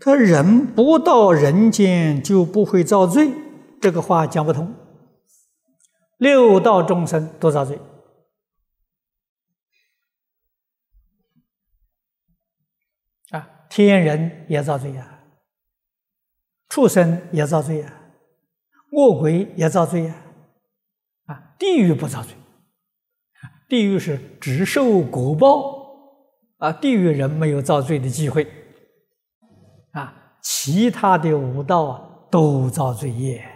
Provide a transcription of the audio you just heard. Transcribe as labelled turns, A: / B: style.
A: 他人不到人间就不会造罪，这个话讲不通。六道众生都造罪啊，天人也造罪呀，畜生也造罪呀，恶鬼也造罪呀，啊，地狱不造罪，地狱是只受果报啊，地狱人没有造罪的机会啊，其他的五道啊都造罪业。